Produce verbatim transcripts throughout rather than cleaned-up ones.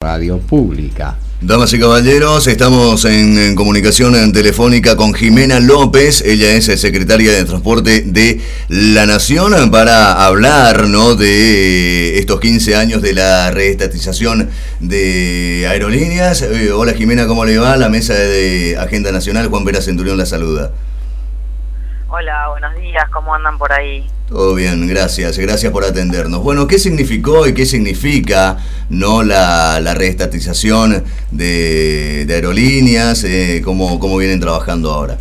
radio pública. Damas y caballeros, estamos en, en comunicación en telefónica con Jimena López. Ella es secretaria de Transporte de La Nación para hablar, ¿no?, de estos quince años de la reestatización de aerolíneas. Eh, hola Jimena, ¿cómo le va? La mesa de Agenda Nacional, Juan Vera Centurión la saluda. Hola, buenos días, ¿cómo andan por ahí? Todo bien, gracias, gracias por atendernos. Bueno, ¿qué significó y qué significa, no, la, la reestatización de, de aerolíneas? Eh, ¿cómo, ¿Cómo vienen trabajando ahora?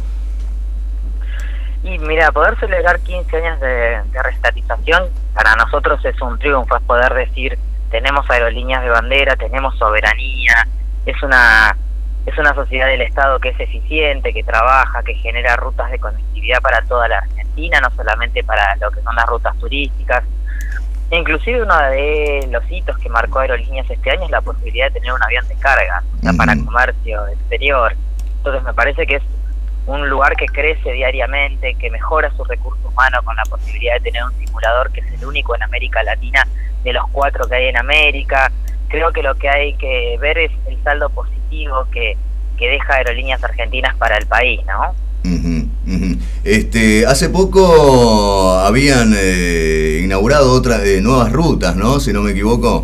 Y mira, poder celebrar quince años de, de reestatización para nosotros es un triunfo, es poder decir, tenemos aerolíneas de bandera, tenemos soberanía, es una... Es una sociedad del Estado que es eficiente, que trabaja, que genera rutas de conectividad para toda la Argentina, no solamente para lo que son las rutas turísticas. Inclusive uno de los hitos que marcó Aerolíneas este año es la posibilidad de tener un avión de carga, o sea, uh-huh. para comercio exterior. Entonces me parece que es un lugar que crece diariamente, que mejora su recurso humano con la posibilidad de tener un simulador que es el único en América Latina de los cuatro que hay en América. Creo que lo que hay que ver es el saldo positivo que, que deja Aerolíneas Argentinas para el país, ¿no? Uh-huh, uh-huh. Este, hace poco habían eh, inaugurado otras eh, nuevas rutas, ¿no? Si no me equivoco.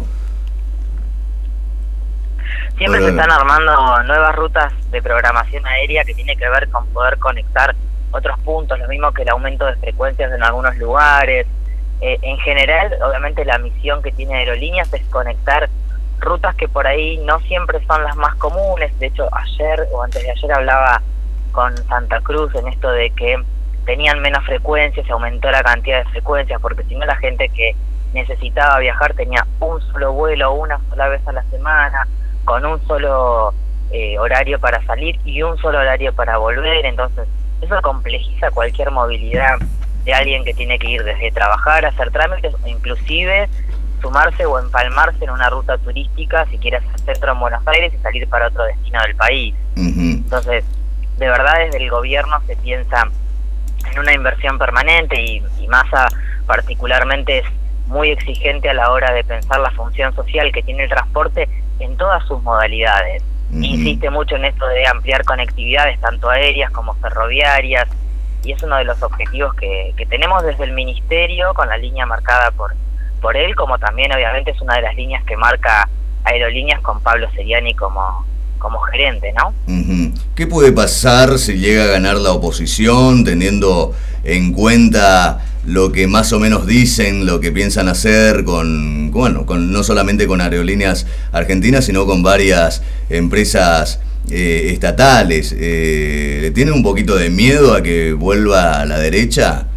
Siempre bueno, se están armando nuevas rutas de programación aérea que tiene que ver con poder conectar otros puntos, lo mismo que el aumento de frecuencias en algunos lugares. Eh, en general, obviamente la misión que tiene Aerolíneas es conectar rutas que por ahí no siempre son las más comunes. De hecho, ayer o antes de ayer hablaba con Santa Cruz en esto de que tenían menos frecuencias, se aumentó la cantidad de frecuencias, porque si no la gente que necesitaba viajar tenía un solo vuelo una sola vez a la semana, con un solo eh, horario para salir y un solo horario para volver. Entonces eso complejiza cualquier movilidad de alguien que tiene que ir desde trabajar, hacer trámites o inclusive sumarse o empalmarse en una ruta turística si quieres hacer centro en Buenos Aires y salir para otro destino del país. Uh-huh. Entonces, de verdad desde el gobierno se piensa en una inversión permanente y, y Massa particularmente es muy exigente a la hora de pensar la función social que tiene el transporte en todas sus modalidades. Uh-huh. Insiste mucho en esto de ampliar conectividades tanto aéreas como ferroviarias, y es uno de los objetivos que, que tenemos desde el Ministerio con la línea marcada por por él, como también obviamente es una de las líneas que marca Aerolíneas con Pablo Seriani como, como gerente, ¿no? Uh-huh. ¿Qué puede pasar si llega a ganar la oposición, teniendo en cuenta lo que más o menos dicen, lo que piensan hacer con, bueno, con no solamente con Aerolíneas Argentinas, sino con varias empresas eh, estatales? Eh, ¿Le tienen un poquito de miedo a que vuelva a la derecha?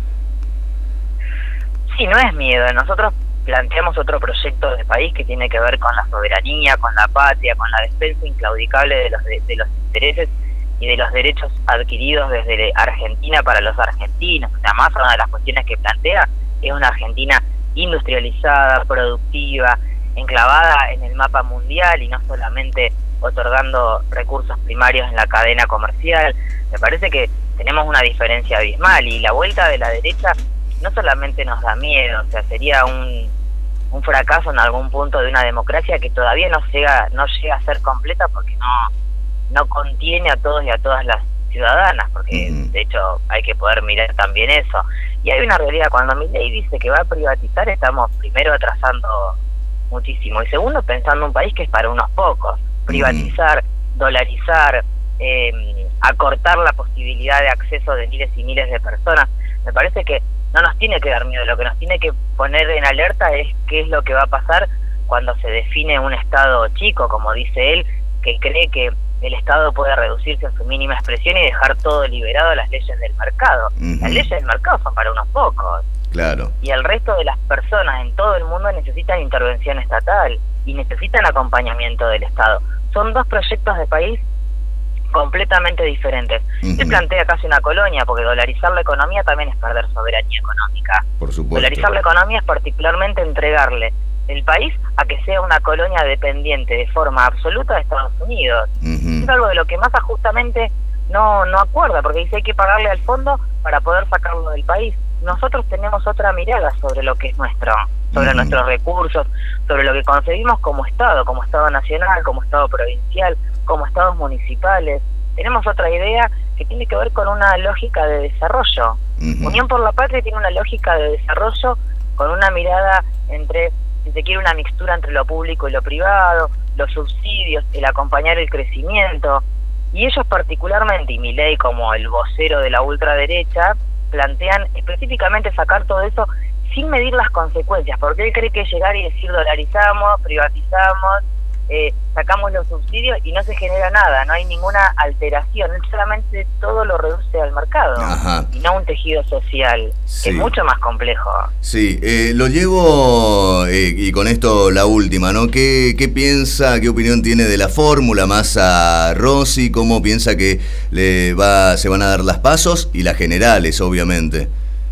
Sí, no es miedo. Nosotros planteamos otro proyecto de país que tiene que ver con la soberanía, con la patria, con la defensa inclaudicable de los de, de los intereses y de los derechos adquiridos desde Argentina para los argentinos. O sea, más una de las cuestiones que plantea es una Argentina industrializada, productiva, enclavada en el mapa mundial y no solamente otorgando recursos primarios en la cadena comercial. Me parece que tenemos una diferencia abismal y la vuelta de la derecha no solamente nos da miedo, o sea, sería un un fracaso en algún punto de una democracia que todavía no llega no llega a ser completa porque no no contiene a todos y a todas las ciudadanas, porque uh-huh. de hecho hay que poder mirar también eso. Y hay una realidad, cuando Milei dice que va a privatizar, estamos primero atrasando muchísimo, y segundo pensando un país que es para unos pocos. Privatizar, uh-huh. dolarizar, eh, acortar la posibilidad de acceso de miles y miles de personas, me parece que no nos tiene que dar miedo. Lo que nos tiene que poner en alerta es qué es lo que va a pasar cuando se define un Estado chico, como dice él, que cree que el Estado puede reducirse a su mínima expresión y dejar todo liberado a las leyes del mercado. Uh-huh. Las leyes del mercado son para unos pocos. Claro. Y el resto de las personas en todo el mundo necesitan intervención estatal y necesitan acompañamiento del Estado. Son dos proyectos de país completamente diferentes. Uh-huh. Se plantea casi una colonia, porque dolarizar la economía también es perder soberanía económica. Por supuesto. Dolarizar la economía es particularmente entregarle el país a que sea una colonia dependiente de forma absoluta de Estados Unidos. Uh-huh. Es algo de lo que Massa justamente no, no acuerda, porque dice hay que pagarle al fondo para poder sacarlo del país. Nosotros tenemos otra mirada sobre lo que es nuestro sobre uh-huh. nuestros recursos, sobre lo que concebimos como Estado, como Estado nacional, como Estado provincial, como Estados municipales. Tenemos otra idea que tiene que ver con una lógica de desarrollo. Uh-huh. Unión por la Patria tiene una lógica de desarrollo con una mirada entre, si se quiere, una mixtura entre lo público y lo privado, los subsidios, el acompañar el crecimiento. Y ellos particularmente, y Milei como el vocero de la ultraderecha, plantean específicamente sacar todo eso sin medir las consecuencias, porque él cree que llegar y decir dolarizamos, privatizamos, eh, sacamos los subsidios y no se genera nada, no hay ninguna alteración, él solamente todo lo reduce al mercado. Ajá. Y no a un tejido social, sí. que es mucho más complejo. Sí, eh, lo llevo, eh, y con esto la última, ¿no? ¿Qué, qué piensa, qué opinión tiene de la fórmula Massa Rossi? ¿Cómo piensa que le va, se van a dar las pasos? Y las generales, obviamente.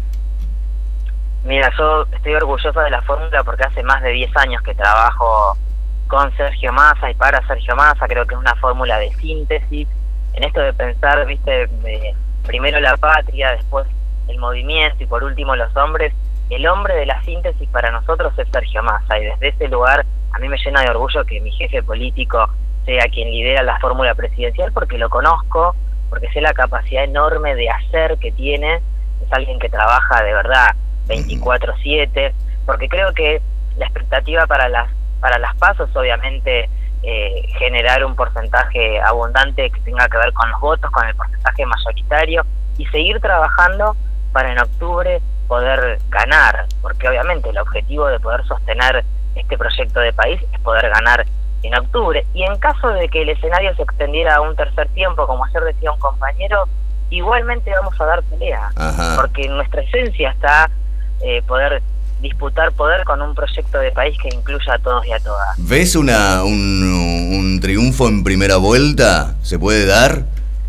Mira, yo estoy orgulloso de la fórmula porque hace más de diez años que trabajo con Sergio Massa y para Sergio Massa. Creo que es una fórmula de síntesis, en esto de pensar, viste, de, primero la patria, después el movimiento y por último los hombres. El hombre de la síntesis para nosotros es Sergio Massa, y desde ese lugar a mí me llena de orgullo que mi jefe político sea quien lidera la fórmula presidencial, porque lo conozco, porque sé la capacidad enorme de hacer que tiene. Es alguien que trabaja de verdad veinticuatro siete, porque creo que la expectativa para las para las pasos, obviamente, eh, generar un porcentaje abundante que tenga que ver con los votos, con el porcentaje mayoritario, y seguir trabajando para en octubre poder ganar, porque obviamente el objetivo de poder sostener este proyecto de país es poder ganar en octubre. Y en caso de que el escenario se extendiera a un tercer tiempo, como ayer decía un compañero, igualmente vamos a dar pelea. Ajá. Porque en nuestra esencia está eh, poder disputar poder con un proyecto de país que incluya a todos y a todas. ¿Ves una un, un triunfo en primera vuelta? ¿Se puede dar?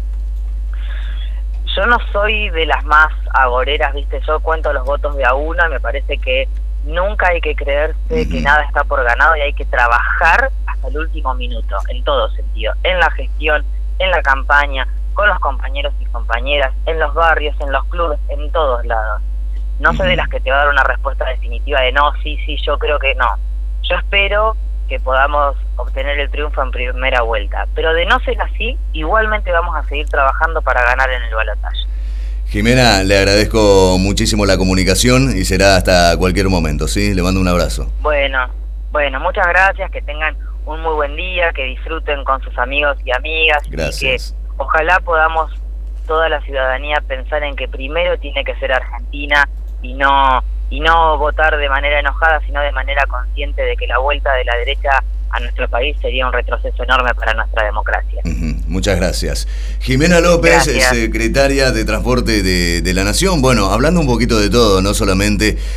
Yo no soy de las más agoreras, ¿viste? Yo cuento los votos de a una, me parece que nunca hay que creerse uh-huh. que nada está por ganado, y hay que trabajar hasta el último minuto, en todo sentido, en la gestión, en la campaña, con los compañeros y compañeras, en los barrios, en los clubes, en todos lados. No soy de las que te va a dar una respuesta definitiva de no, sí, sí, yo creo que no. Yo espero que podamos obtener el triunfo en primera vuelta, pero de no ser así, igualmente vamos a seguir trabajando para ganar en el balotaje. Jimena, le agradezco muchísimo la comunicación y será hasta cualquier momento, ¿sí? Le mando un abrazo. Bueno, bueno, muchas gracias, que tengan un muy buen día, que disfruten con sus amigos y amigas. Gracias. Y que ojalá podamos toda la ciudadanía pensar en que primero tiene que ser Argentina, y no y no votar de manera enojada, sino de manera consciente de que la vuelta de la derecha a nuestro país sería un retroceso enorme para nuestra democracia. Uh-huh. Muchas gracias. Jimena López, gracias. Secretaria de Transporte de, de la Nación. Bueno, hablando un poquito de todo, no solamente